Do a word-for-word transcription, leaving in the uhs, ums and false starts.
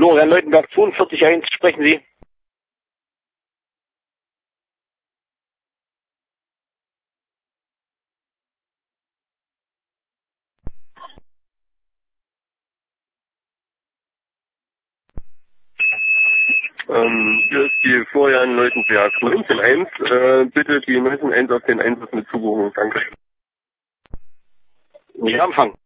Florian Leutenberg, zweiundvierzig eins, sprechen Sie. Ähm, hier ist die Florian Leutenberg neunzehn eins. Äh, bitte die neunzehn eins auf den Einsatz mit Zubuchung. Danke. Ja, Empfang.